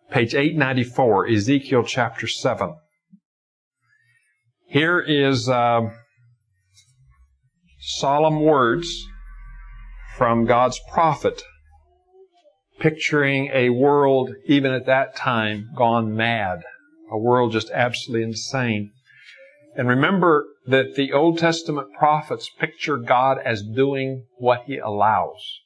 page 894, Ezekiel chapter 7. Here is solemn words from God's prophet, picturing a world, even at that time, gone mad. A world just absolutely insane. And remember that the Old Testament prophets picture God as doing what He allows.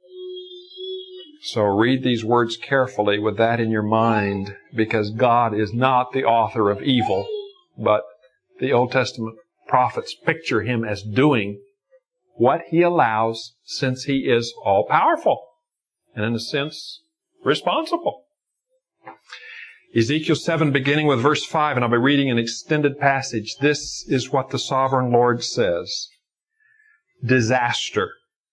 So read these words carefully with that in your mind, because God is not the author of evil, but the Old Testament prophets picture Him as doing what He allows, since He is all-powerful and, in a sense, responsible. Ezekiel 7, beginning with verse 5, and I'll be reading an extended passage. This is what the Sovereign Lord says. Disaster.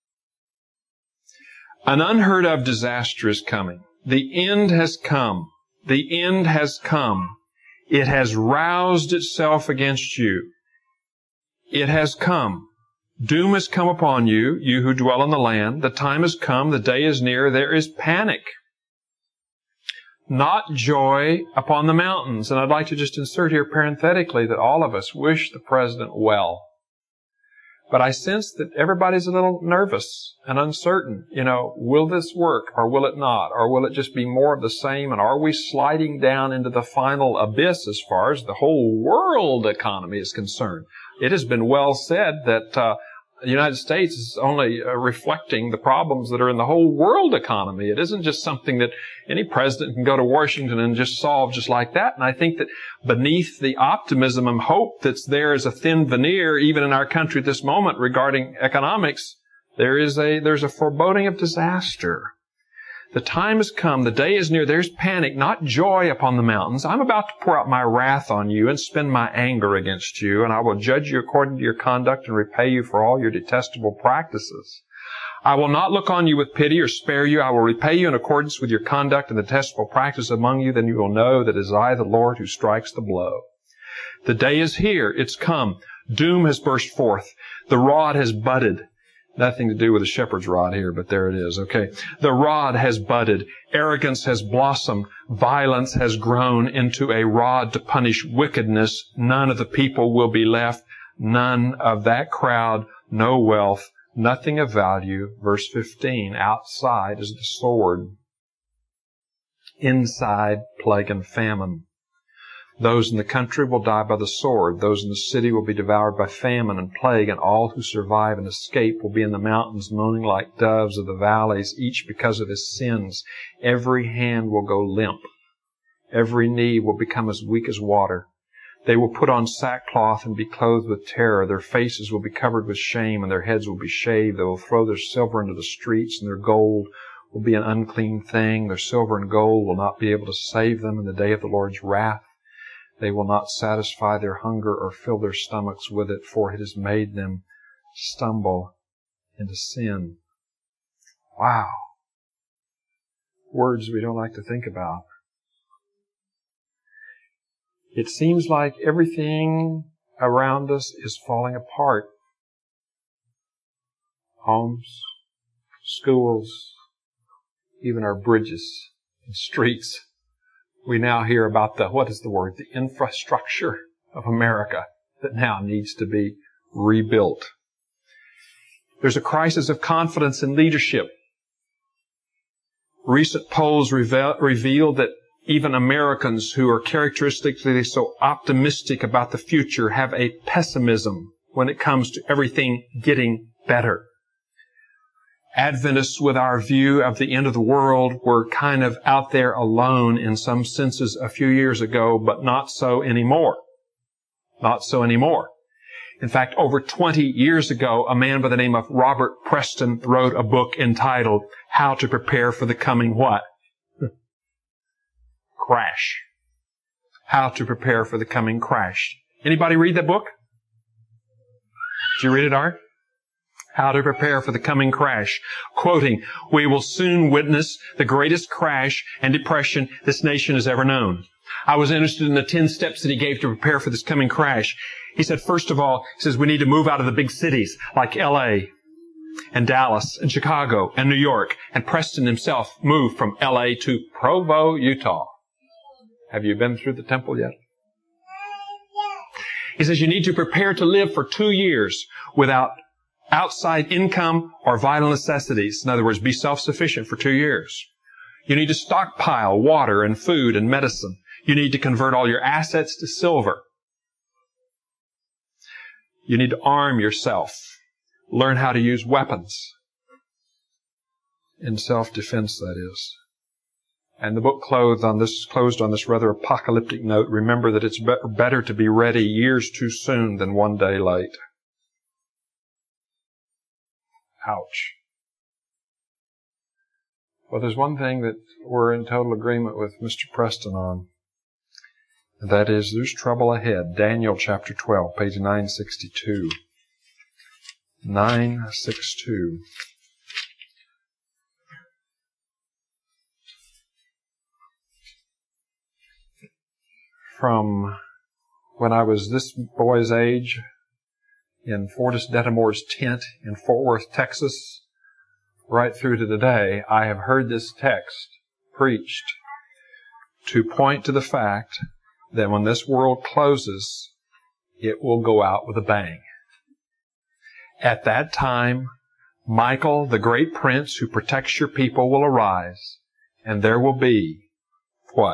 An unheard of disaster is coming. The end has come. The end has come. It has roused itself against you. It has come. Doom has come upon you, you who dwell in the land. The time has come. The day is near. There is panic. Not joy upon the mountains. And I'd like to just insert here parenthetically that all of us wish the president well. But I sense that everybody's a little nervous and uncertain. Will this work or will it not? Or will it just be more of the same? And are we sliding down into the final abyss as far as the whole world economy is concerned? It has been well said that the United States is only reflecting the problems that are in the whole world economy. It isn't just something that any president can go to Washington and just solve just like that. And I think that beneath the optimism and hope that's there as a thin veneer, even in our country at this moment regarding economics, there's a foreboding of disaster. The time has come. The day is near. There's panic, not joy upon the mountains. I'm about to pour out my wrath on you and spend my anger against you, and I will judge you according to your conduct and repay you for all your detestable practices. I will not look on you with pity or spare you. I will repay you in accordance with your conduct and the detestable practice among you. Then you will know that it is I, the Lord, who strikes the blow. The day is here. It's come. Doom has burst forth. The rod has budded. Nothing to do with a shepherd's rod here, but there it is. Okay. The rod has budded. Arrogance has blossomed. Violence has grown into a rod to punish wickedness. None of the people will be left. None of that crowd. No wealth. Nothing of value. Verse 15. Outside is the sword. Inside, plague and famine. Those in the country will die by the sword. Those in the city will be devoured by famine and plague, and all who survive and escape will be in the mountains, moaning like doves of the valleys, each because of his sins. Every hand will go limp. Every knee will become as weak as water. They will put on sackcloth and be clothed with terror. Their faces will be covered with shame, and their heads will be shaved. They will throw their silver into the streets, and their gold will be an unclean thing. Their silver and gold will not be able to save them in the day of the Lord's wrath. They will not satisfy their hunger or fill their stomachs with it, for it has made them stumble into sin. Wow. Words we don't like to think about. It seems like everything around us is falling apart. Homes, schools, even our bridges and streets. We now hear about the infrastructure of America that now needs to be rebuilt. There's a crisis of confidence in leadership. Recent polls reveal that even Americans who are characteristically so optimistic about the future have a pessimism when it comes to everything getting better. Adventists, with our view of the end of the world, were kind of out there alone in some senses a few years ago, but not so anymore. Not so anymore. In fact, over 20 years ago, a man by the name of Robert Preston wrote a book entitled How to Prepare for the Coming What? Crash. How to Prepare for the Coming Crash. Anybody read that book? Did you read it, Art? How to Prepare for the Coming Crash. Quoting, "We will soon witness the greatest crash and depression this nation has ever known." I was interested in the 10 steps that he gave to prepare for this coming crash. He said, first of all, he says we need to move out of the big cities like L.A. and Dallas and Chicago and New York. And Preston himself moved from L.A. to Provo, Utah. Have you been through the temple yet? He says you need to prepare to live for 2 years without outside income or vital necessities. In other words, be self-sufficient for 2 years. You need to stockpile water and food and medicine. You need to convert all your assets to silver. You need to arm yourself. Learn how to use weapons. In self-defense, that is. And the book closed on this rather apocalyptic note. Remember that it's better to be ready years too soon than one day late. Ouch. Well, there's one thing that we're in total agreement with Mr. Preston on. And that is, there's trouble ahead. Daniel chapter 12, page 962. 962. From when I was this boy's age in Fortis Dettamore's tent in Fort Worth, Texas, right through to today, I have heard this text preached to point to the fact that when this world closes, it will go out with a bang. At that time, Michael, the great prince who protects your people, will arise, and there will be what?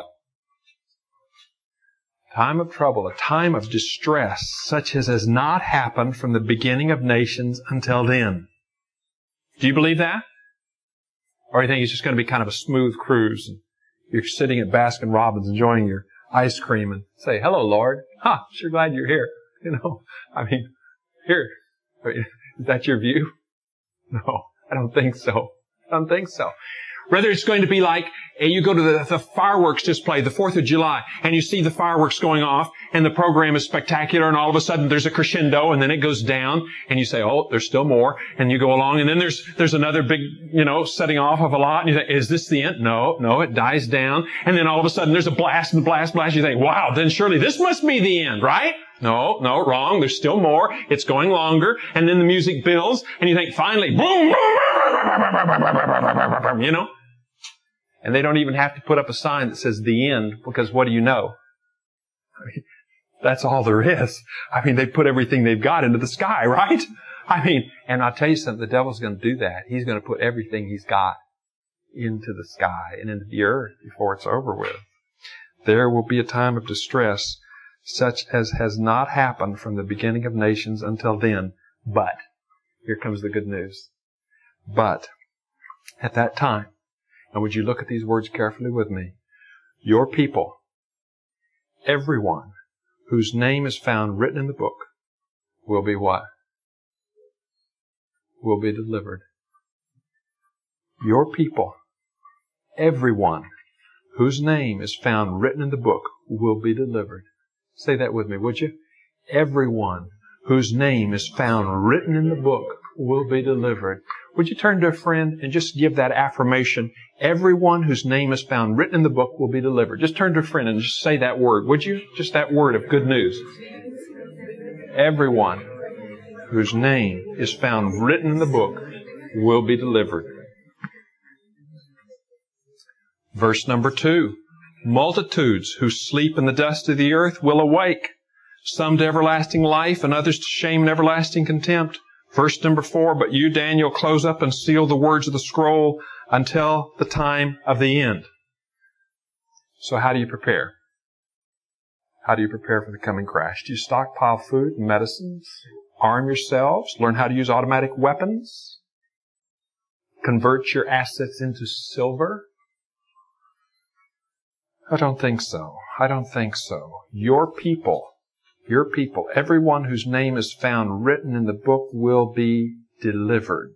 Time of trouble, a time of distress, such as has not happened from the beginning of nations until then. Do you believe that? Or do you think it's just going to be kind of a smooth cruise? And you're sitting at Baskin Robbins enjoying your ice cream and say, "Hello, Lord. Sure glad you're here." Here. Is that your view? No, I don't think so. Rather, it's going to be like you go to the fireworks display, the 4th of July, and you see the fireworks going off, and the program is spectacular, and all of a sudden there's a crescendo, and then it goes down, and you say, "Oh, there's still more," and you go along, and then there's another big, setting off of a lot, and you think, "Is this the end?" No, it dies down, and then all of a sudden there's a blast and blast. You think, "Wow, then surely this must be the end, right?" No, wrong. There's still more. It's going longer, and then the music builds, and you think, finally, boom, And they don't even have to put up a sign that says the end, because what do you know? That's all there is. They put everything they've got into the sky, right? And I'll tell you something, the devil's going to do that. He's going to put everything he's got into the sky and into the earth before it's over with. There will be a time of distress such as has not happened from the beginning of nations until then. But, here comes the good news. But, at that time, and would you look at these words carefully with me? Your people, everyone whose name is found written in the book, will be what? Will be delivered. Your people, everyone whose name is found written in the book, will be delivered. Say that with me, would you? Everyone whose name is found written in the book will be delivered. Would you turn to a friend and just give that affirmation? Everyone whose name is found written in the book will be delivered. Just turn to a friend and just say that word, would you? Just that word of good news. Everyone whose name is found written in the book will be delivered. Verse number 2. Multitudes who sleep in the dust of the earth will awake, some to everlasting life and others to shame and everlasting contempt. Verse number 4, but you, Daniel, close up and seal the words of the scroll until the time of the end. So how do you prepare? How do you prepare for the coming crash? Do you stockpile food and medicines? Arm yourselves? Learn how to use automatic weapons? Convert your assets into silver? I don't think so. Your people, everyone whose name is found written in the book will be delivered.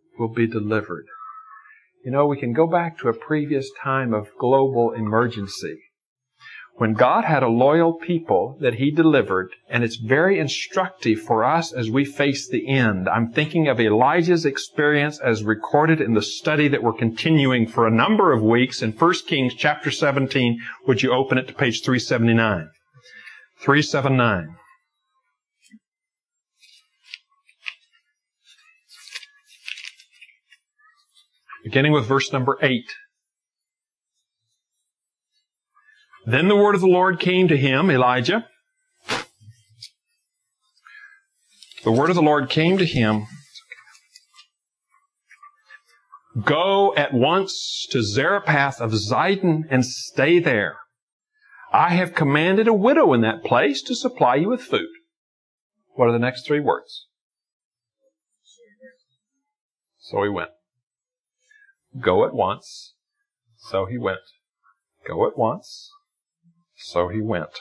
We can go back to a previous time of global emergency when God had a loyal people that He delivered, and it's very instructive for us as we face the end. I'm thinking of Elijah's experience as recorded in the study that we're continuing for a number of weeks in 1 Kings chapter 17. Would you open it to page 379? 379. Beginning with verse number 8. Then the word of the Lord came to him, Elijah. The word of the Lord came to him. Go at once to Zarephath of Zidon and stay there. I have commanded a widow in that place to supply you with food. What are the next three words? So he went. Go at once. So he went. Go at once. So he went.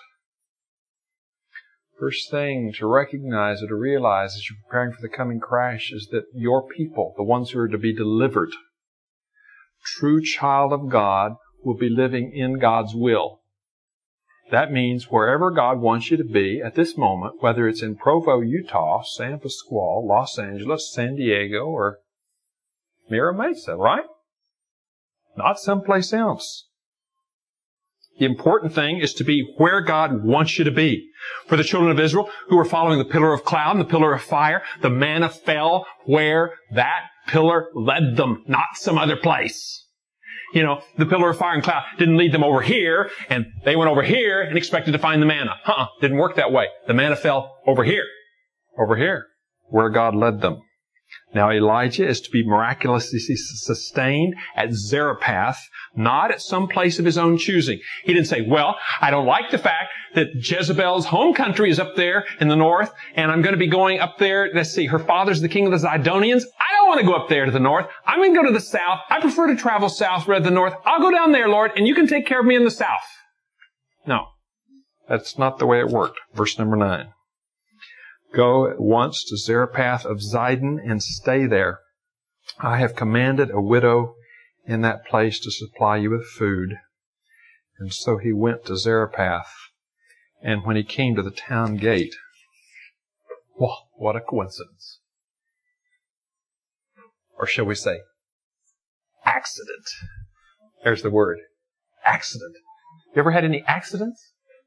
First thing to recognize or to realize as you're preparing for the coming crash is that your people, the ones who are to be delivered, true child of God, will be living in God's will. That means wherever God wants you to be at this moment, whether it's in Provo, Utah, San Pasqual, Los Angeles, San Diego, or Mira Mesa, right? Not someplace else. The important thing is to be where God wants you to be. For the children of Israel who were following the pillar of cloud and the pillar of fire, the manna fell where that pillar led them, not some other place. You know, the pillar of fire and cloud didn't lead them over here, and they went over here and expected to find the manna. Didn't work that way. The manna fell over here, where God led them. Now Elijah is to be miraculously sustained at Zarephath, not at some place of his own choosing. He didn't say, well, I don't like the fact that Jezebel's home country is up there in the north, and I'm going to be going up there. Let's see, her father's the king of the Zidonians. I don't want to go up there to the north. I'm going to go to the south. I prefer to travel south rather than north. I'll go down there, Lord, and you can take care of me in the south. No, that's not the way it worked. Verse number 9. Go at once to Zarephath of Zidon and stay there. I have commanded a widow in that place to supply you with food. And so he went to Zarephath. And when he came to the town gate, well, what a coincidence. Or shall we say, accident. There's the word, accident. You ever had any accidents?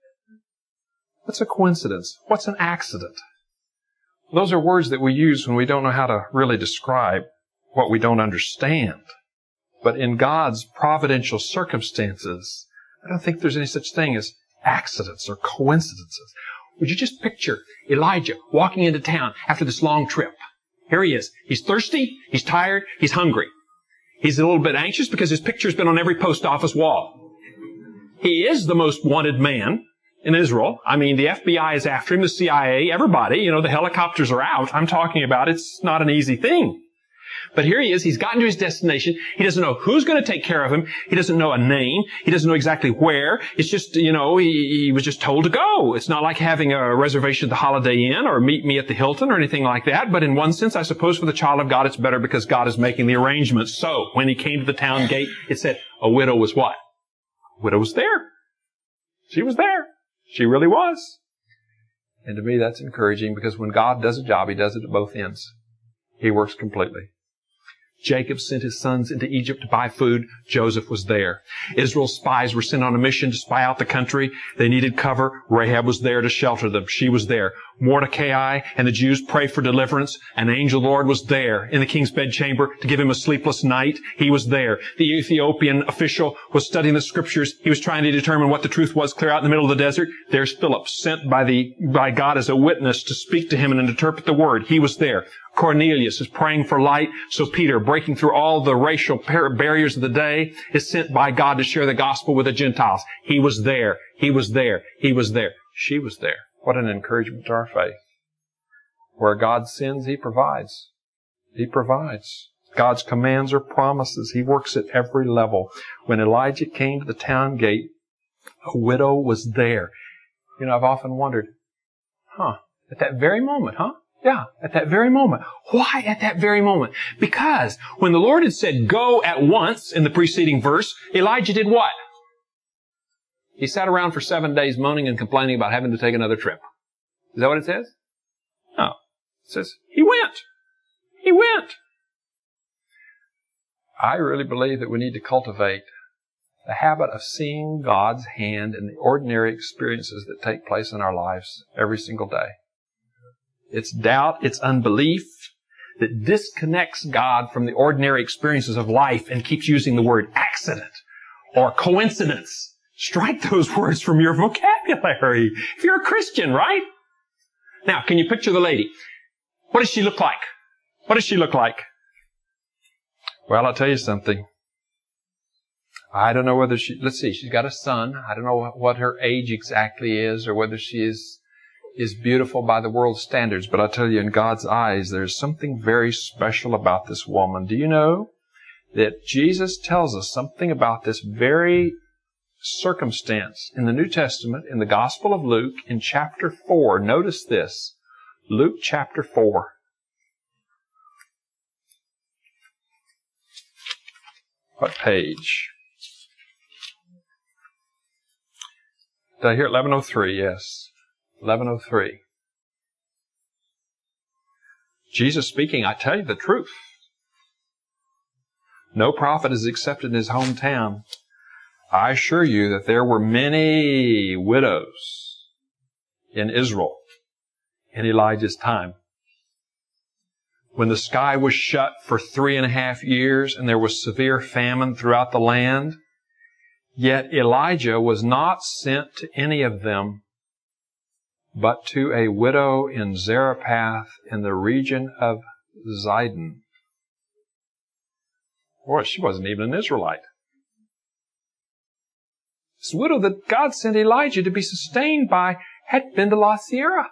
What's a coincidence? What's an accident? Those are words that we use when we don't know how to really describe what we don't understand. But in God's providential circumstances, I don't think there's any such thing as accidents or coincidences. Would you just picture Elijah walking into town after this long trip? Here he is. He's thirsty, he's tired, he's hungry. He's a little bit anxious because his picture's been on every post office wall. He is the most wanted man in Israel. I mean, the FBI is after him, the CIA, everybody. The helicopters are out. I'm talking about it's not an easy thing. But here he is. He's gotten to his destination. He doesn't know who's going to take care of him. He doesn't know a name. He doesn't know exactly where. It's just, he was just told to go. It's not like having a reservation at the Holiday Inn or meet me at the Hilton or anything like that. But in one sense, I suppose for the child of God, it's better because God is making the arrangements. So when he came to the town gate, it said a widow was what? A widow was there. She was there. She really was. And to me, that's encouraging because when God does a job, He does it at both ends. He works completely. Jacob sent his sons into Egypt to buy food. Joseph was there. Israel's spies were sent on a mission to spy out the country. They needed cover. Rahab was there to shelter them. She was there. Mordecai and the Jews prayed for deliverance. An angel of the Lord was there in the king's bedchamber to give him a sleepless night. He was there. The Ethiopian official was studying the scriptures. He was trying to determine what the truth was clear out in the middle of the desert. There's Philip, sent by God as a witness to speak to him and interpret the word. He was there. Cornelius is praying for light. So Peter, breaking through all the racial barriers of the day, is sent by God to share the gospel with the Gentiles. He was there. He was there. He was there. She was there. What an encouragement to our faith. Where God sends, He provides. He provides. God's commands are promises. He works at every level. When Elijah came to the town gate, a widow was there. I've often wondered, at that very moment, Yeah, at that very moment. Why at that very moment? Because when the Lord had said, go at once in the preceding verse, Elijah did what? He sat around for 7 days moaning and complaining about having to take another trip. Is that what it says? No. It says, he went. He went. I really believe that we need to cultivate the habit of seeing God's hand in the ordinary experiences that take place in our lives every single day. It's doubt, it's unbelief that disconnects God from the ordinary experiences of life and keeps using the word accident or coincidence. Strike those words from your vocabulary. If you're a Christian, right? Now, can you picture the lady? What does she look like? What does she look like? Well, I'll tell you something. I don't know whether let's see, she's got a son. I don't know what her age exactly is or whether she is beautiful by the world's standards. But I'll tell you, in God's eyes, there's something very special about this woman. Do you know that Jesus tells us something about this very circumstance in the New Testament, in the Gospel of Luke, in chapter 4. Notice this. Luke chapter 4. What page? Did I hear 1103? Yes. 1103. Jesus speaking, I tell you the truth. No prophet is accepted in his hometown. I assure you that there were many widows in Israel in Elijah's time. When the sky was shut for 3.5 years and there was severe famine throughout the land, yet Elijah was not sent to any of them, but to a widow in Zarephath in the region of Zidon. Boy, she wasn't even an Israelite. This widow that God sent Elijah to be sustained by had been to La Sierra.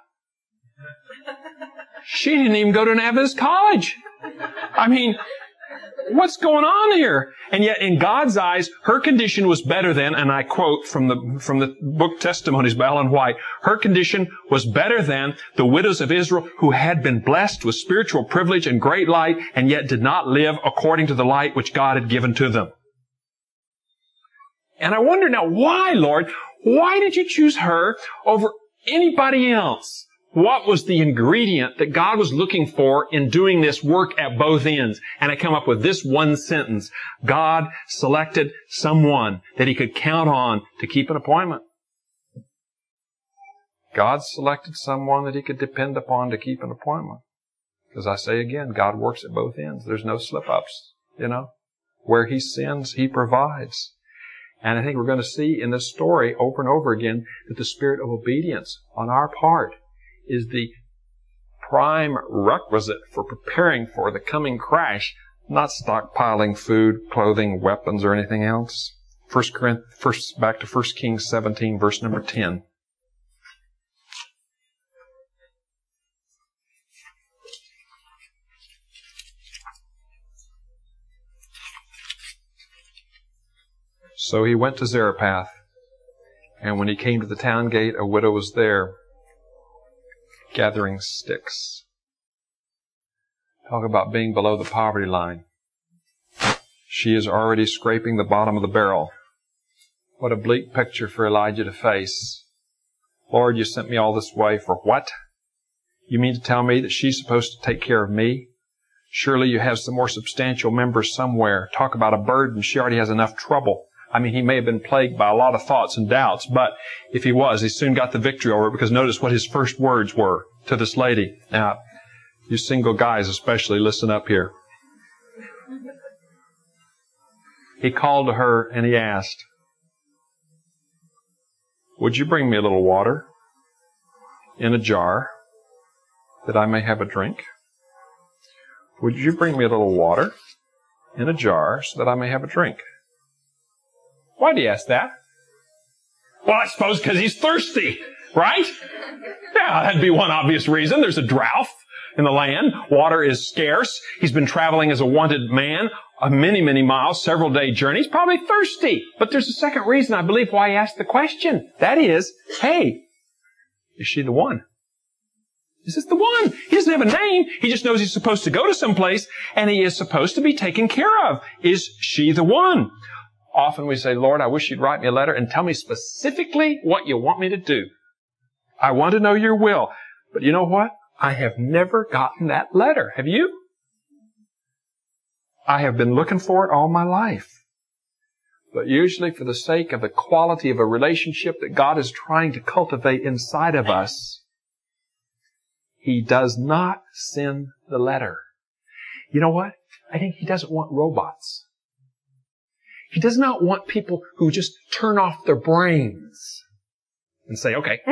She didn't even go to an Adventist college. I mean, what's going on here? And yet in God's eyes, her condition was better than, and I quote from the book Testimonies by Ellen White, her condition was better than the widows of Israel who had been blessed with spiritual privilege and great light and yet did not live according to the light which God had given to them. And I wonder now, why, Lord? Why did you choose her over anybody else? What was the ingredient that God was looking for in doing this work at both ends? And I come up with this one sentence. God selected someone that He could count on to keep an appointment. God selected someone that He could depend upon to keep an appointment. Because I say again, God works at both ends. There's no slip-ups, Where He sends, He provides. And I think we're going to see in this story over and over again that the spirit of obedience on our part is the prime requisite for preparing for the coming crash, not stockpiling food, clothing, weapons, or anything else. Back to 1 Kings 17, verse number 10. So he went to Zarephath, and when he came to the town gate, a widow was there, gathering sticks. Talk about being below the poverty line. She is already scraping the bottom of the barrel. What a bleak picture for Elijah to face. Lord, you sent me all this way for what? You mean to tell me that she's supposed to take care of me? Surely you have some more substantial members somewhere. Talk about a burden. She already has enough trouble. I mean, he may have been plagued by a lot of thoughts and doubts, but if he was, he soon got the victory over it, because notice what his first words were to this lady. Now, you single guys especially, listen up here. He called to her and he asked, "Would you bring me a little water in a jar that I may have a drink? Would you bring me a little water in a jar so that I may have a drink?" Why do you ask that? Well, I suppose because he's thirsty, right? Yeah, that'd be one obvious reason. There's a drought in the land. Water is scarce. He's been traveling as a wanted man many, many miles, several day journey. He's probably thirsty. But there's a second reason, I believe, why he asked the question. That is, hey, is she the one? Is this the one? He doesn't have a name. He just knows he's supposed to go to someplace and he is supposed to be taken care of. Is she the one? Often we say, Lord, I wish you'd write me a letter and tell me specifically what you want me to do. I want to know your will. But you know what? I have never gotten that letter. Have you? I have been looking for it all my life. But usually for the sake of the quality of a relationship that God is trying to cultivate inside of us, He does not send the letter. You know what? I think He doesn't want robots. He does not want people who just turn off their brains and say, okay,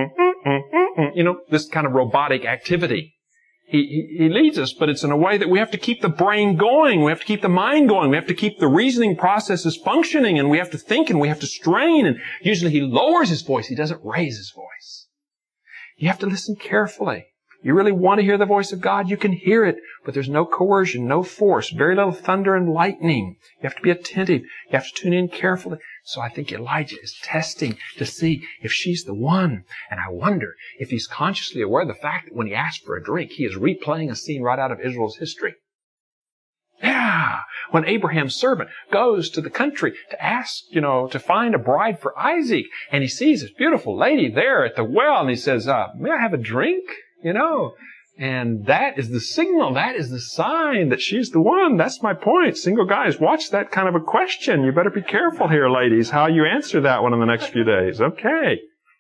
this kind of robotic activity. He leads us, but it's in a way that we have to keep the brain going. We have to keep the mind going. We have to keep the reasoning processes functioning, and we have to think, and we have to strain. And usually he lowers his voice. He doesn't raise his voice. You have to listen carefully. You really want to hear the voice of God, you can hear it, but there's no coercion, no force, very little thunder and lightning. You have to be attentive. You have to tune in carefully. So I think Elijah is testing to see if she's the one. And I wonder if he's consciously aware of the fact that when he asked for a drink, he is replaying a scene right out of Israel's history. Yeah. When Abraham's servant goes to the country to ask, to find a bride for Isaac, and he sees this beautiful lady there at the well, and he says, may I have a drink? And that is the signal. That is the sign that she's the one. That's my point. Single guys, watch that kind of a question. You better be careful here, ladies, how you answer that one in the next few days. Okay.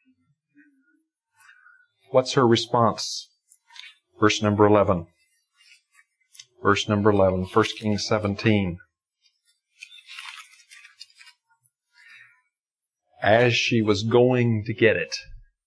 What's her response? Verse number 11. Verse number 11, 1 Kings 17. As she was going to get it.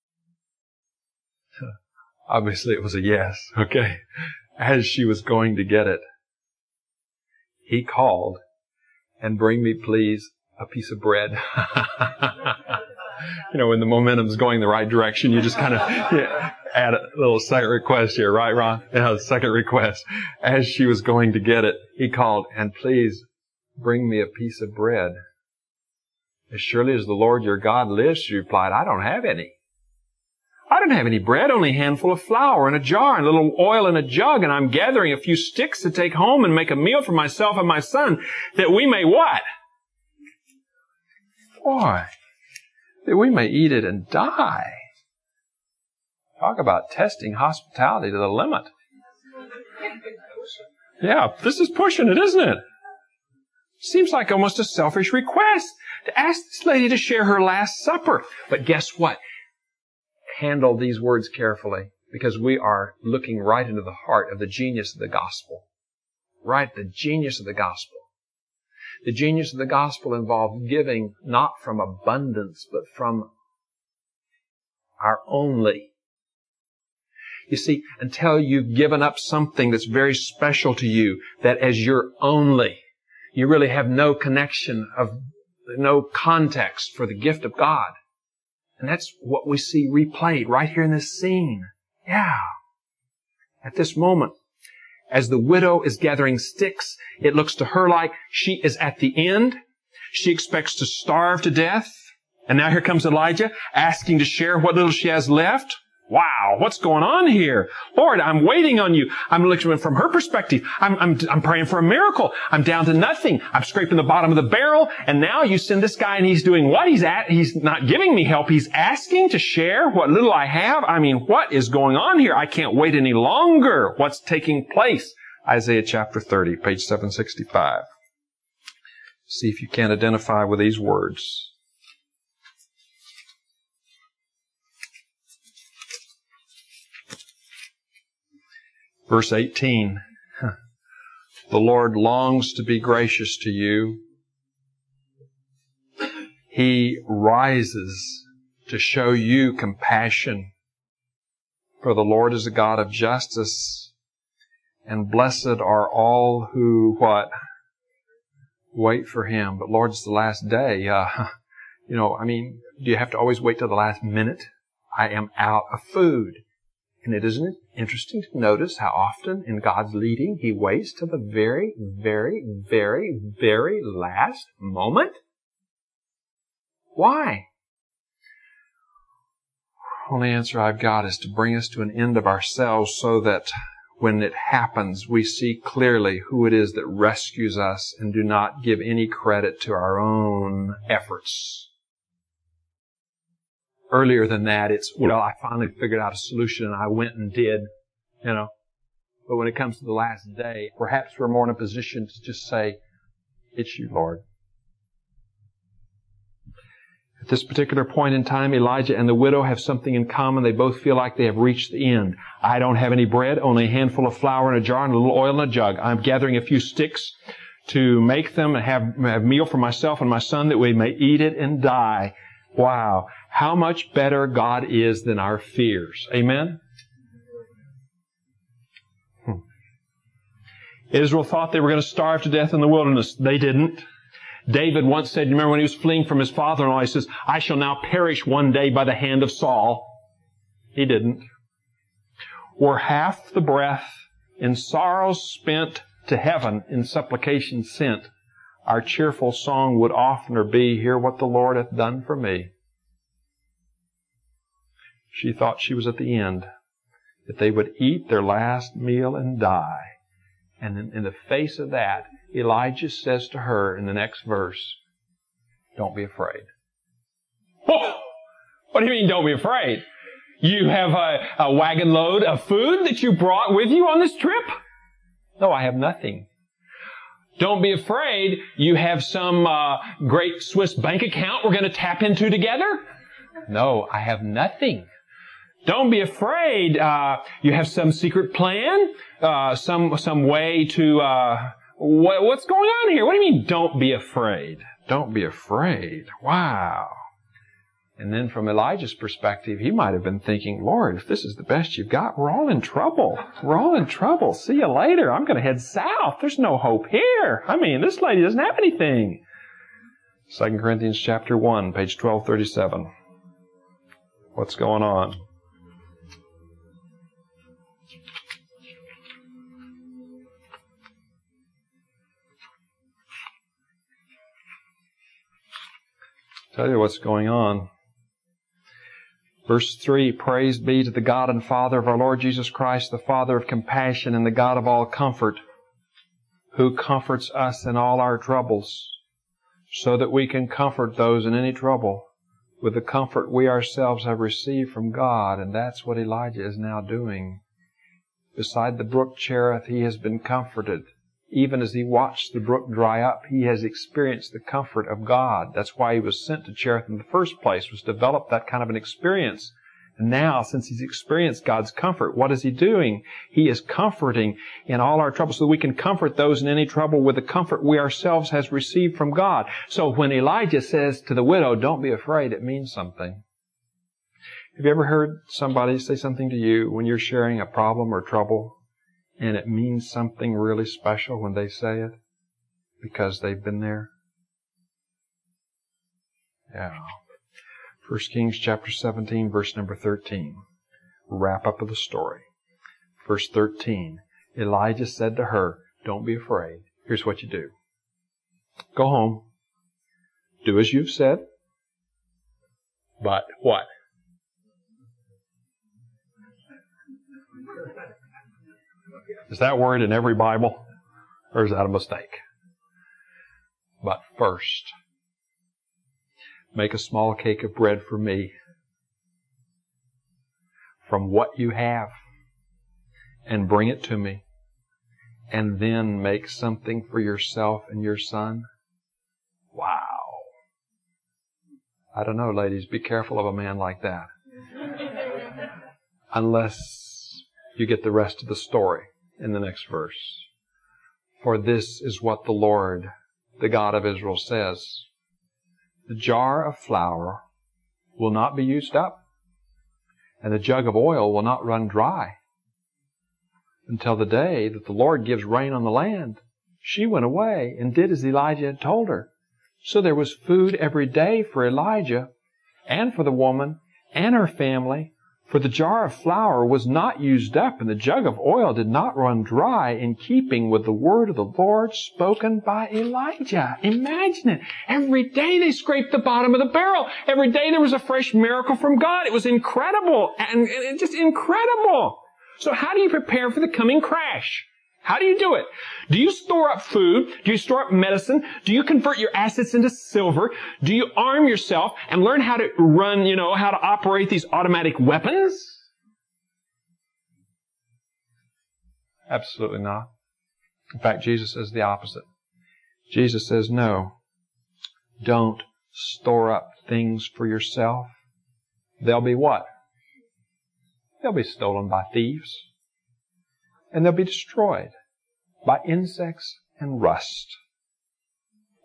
Obviously it was a yes, okay? As she was going to get it, he called, and bring me, please, a piece of bread. When the momentum's going the right direction, you just kind of add a little second request here, right, Ron? Second request. As she was going to get it, he called, and please, bring me a piece of bread. As surely as the Lord your God lives, she replied, I don't have any. I don't have any bread, only a handful of flour in a jar and a little oil in a jug, and I'm gathering a few sticks to take home and make a meal for myself and my son, that we may what? Boy, that we may eat it and die. Talk about testing hospitality to the limit. Yeah, this is pushing it, isn't it? Seems like almost a selfish request to ask this lady to share her Last Supper. But guess what? Handle these words carefully, because we are looking right into the heart of the genius of the gospel. Right, the genius of the gospel. The genius of the gospel involves giving not from abundance, but from our only. You see, until you've given up something that's very special to you, that as your only, you really have no connection no context for the gift of God. And that's what we see replayed right here in this scene. Yeah. At this moment, as the widow is gathering sticks, it looks to her like she is at the end. She expects to starve to death. And now here comes Elijah asking to share what little she has left. Wow, what's going on here? Lord, I'm waiting on you. I'm looking from her perspective. I'm praying for a miracle. I'm down to nothing. I'm scraping the bottom of the barrel. And now you send this guy and he's doing what? He's not giving me help. He's asking to share what little I have. I mean, what is going on here? I can't wait any longer. What's taking place? Isaiah chapter 30, page 765. See if you can identify with these words. Verse 18, the Lord longs to be gracious to you. He rises to show you compassion. For the Lord is a God of justice, and blessed are all who, what? Wait for Him. But Lord, it's the last day. Do you have to always wait till the last minute? I am out of food. And isn't it interesting to notice how often in God's leading He waits till the very, very, very, very last moment? Why? The only answer I've got is to bring us to an end of ourselves so that when it happens, we see clearly who it is that rescues us and do not give any credit to our own efforts. Earlier than that, it's, I finally figured out a solution and I went and did, But when it comes to the last day, perhaps we're more in a position to just say, it's you, Lord. At this particular point in time, Elijah and the widow have something in common. They both feel like they have reached the end. I don't have any bread, only a handful of flour in a jar and a little oil in a jug. I'm gathering a few sticks to make them and have meal for myself and my son that we may eat it and die. Wow. How much better God is than our fears. Amen? Israel thought they were going to starve to death in the wilderness. They didn't. David once said, you remember when he was fleeing from his father-in-law, he says, I shall now perish one day by the hand of Saul. He didn't. Were half the breath in sorrows spent to heaven in supplication sent, our cheerful song would oftener be, hear what the Lord hath done for me. She thought she was at the end, that they would eat their last meal and die. And in the face of that, Elijah says to her in the next verse, don't be afraid. Whoa! What do you mean, don't be afraid? You have a wagon load of food that you brought with you on this trip? No, I have nothing. Don't be afraid. You have some great Swiss bank account we're going to tap into together? No, I have nothing. Don't be afraid. You have some secret plan, some way to. What's going on here? What do you mean? Don't be afraid. Don't be afraid. Wow. And then from Elijah's perspective, he might have been thinking, Lord, if this is the best you've got, we're all in trouble. We're all in trouble. See you later. I'm going to head south. There's no hope here. I mean, this lady doesn't have anything. 2 Corinthians chapter 1, page 1237. What's going on? Tell you what's going on. Verse 3, praise be to the God and Father of our Lord Jesus Christ, the Father of compassion and the God of all comfort, who comforts us in all our troubles, so that we can comfort those in any trouble with the comfort we ourselves have received from God. And that's what Elijah is now doing. Beside the brook Cherith, he has been comforted. Even as he watched the brook dry up, he has experienced the comfort of God. That's why he was sent to Cherith in the first place, was to develop that kind of an experience. And now, since he's experienced God's comfort, what is he doing? He is comforting in all our troubles so that we can comfort those in any trouble with the comfort we ourselves has received from God. So when Elijah says to the widow, don't be afraid, it means something. Have you ever heard somebody say something to you when you're sharing a problem or trouble, and it means something really special when they say it because they've been there? Yeah. 1 Kings chapter 17, verse number 13. Wrap up of the story. Verse 13. Elijah said to her, don't be afraid. Here's what you do. Go home. Do as you've said. But what? Is that word in every Bible? Or is that a mistake? But first, make a small cake of bread for me from what you have and bring it to me. And then make something for yourself and your son. Wow. I don't know, ladies. Be careful of a man like that. Unless you get the rest of the story in the next verse. For this is what the Lord, the God of Israel, says. The jar of flour will not be used up, and the jug of oil will not run dry until the day that the Lord gives rain on the land. She went away and did as Elijah had told her. So there was food every day for Elijah and for the woman and her family. For the jar of flour was not used up, and the jug of oil did not run dry, in keeping with the word of the Lord spoken by Elijah. Imagine it. Every day they scraped the bottom of the barrel. Every day there was a fresh miracle from God. It was incredible, and just incredible. So how do you prepare for the coming crash? How do you do it? Do you store up food? Do you store up medicine? Do you convert your assets into silver? Do you arm yourself and learn how to run, how to operate these automatic weapons? Absolutely not. In fact, Jesus says the opposite. Jesus says, no, don't store up things for yourself. They'll be what? They'll be stolen by thieves. And they'll be destroyed by insects and rust.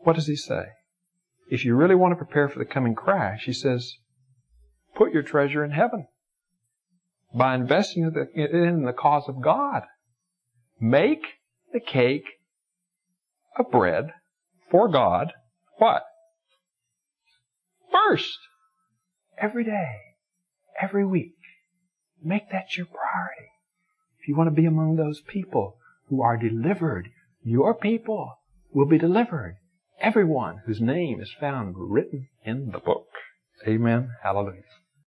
what does he say? If you really want to prepare for the coming crash, he says, put your treasure in heaven by investing it in the cause of God. Make the cake of bread for God. What? First. Every day. Every week. Make that your priority. If you want to be among those people who are delivered, your people will be delivered. Everyone whose name is found written in the book. Amen. Hallelujah.